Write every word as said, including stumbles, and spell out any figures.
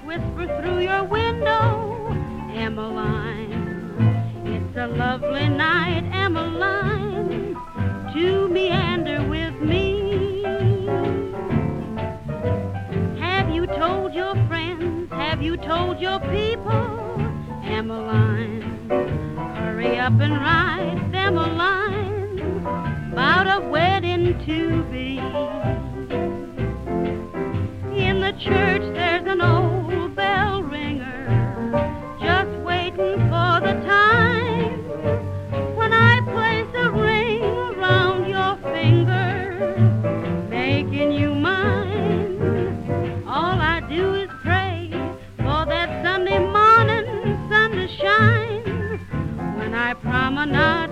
whisper through your window, Emmeline, it's a lovely night, Emmeline, to meander with me. Have you told your friends, have you told your people, Emmeline, hurry up and write them a line about a wedding to be. In the church there's an old bell ringer, just waiting for the time when I place a ring around your finger, making you mine. All I do is pray for that Sunday morning sun to shine when I promenade